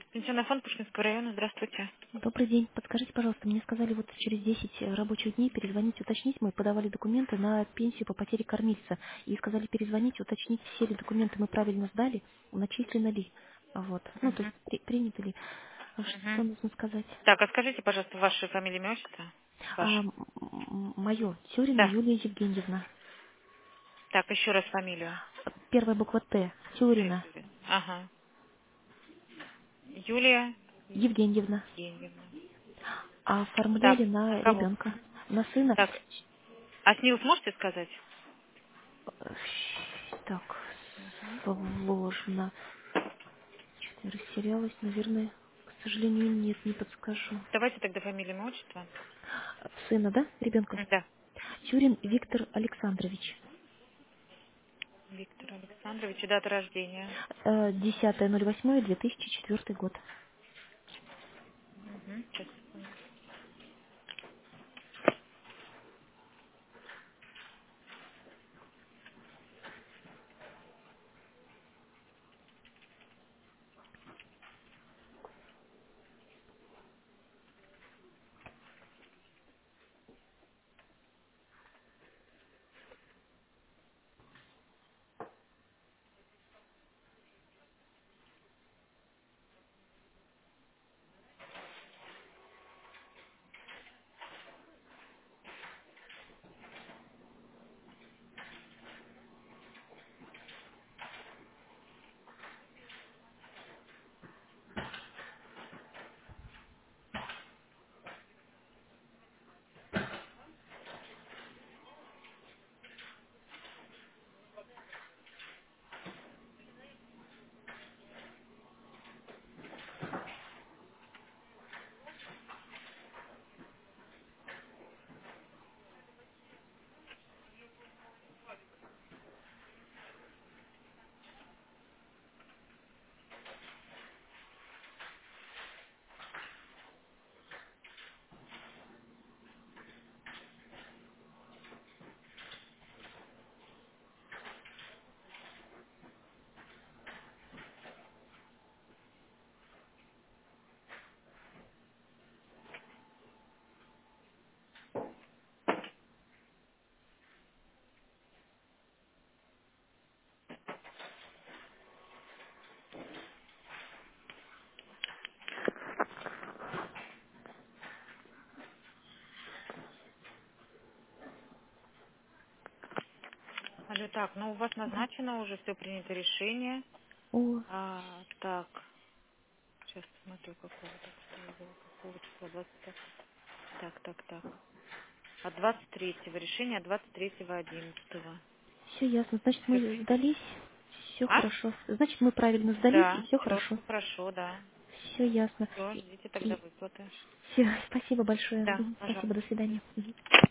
Пенсионный фонд Пушкинского района. Здравствуйте. Добрый день. Подскажите, пожалуйста, мне сказали вот через 10 рабочих дней перезвонить, уточнить. Мы подавали документы на пенсию по потере кормильца. И сказали перезвонить, уточнить, все ли документы мы правильно сдали, начислено ли. Вот. Ну, то есть Мгм. принято ли. Что Мгм. нужно сказать? Так, а скажите, пожалуйста, ваше фамилия, имя, отчество? Ваше. Мое. Тюрина Да. Юлия Евгеньевна. Так, еще раз фамилию. Первая буква Т. Тюрина Ага. Юлия Евгеньевна. Евгеньевна. Оформляли Так, на на кого? ребенка. На сына. Так, а СНИЛ сможете сказать? Так, Мгм. сложно. Что-то я растерялась, наверное. К сожалению, нет, не подскажу. Давайте тогда фамилию, имя, отчество. Сына, да? Ребенка? Да. Тюрин Виктор Александрович. Виктор Александрович. И дата рождения. 10.08.2004 год. Угу. Сейчас, секунду. Алло, так, ну у вас Да. назначено уже, все принято решение. О, Так, сейчас посмотрю, какого так было, какого числа, 20. Так. От 23-го, решение от 23.11. все ясно. Значит, Все мы принято? сдались. Все А? хорошо. Значит, мы правильно сдались, и Да, все все хорошо. хорошо, да. Все ясно. Все, ждите тогда выплаты. Все, спасибо большое. Да, Спасибо, до пожалуйста. свидания. Мгм.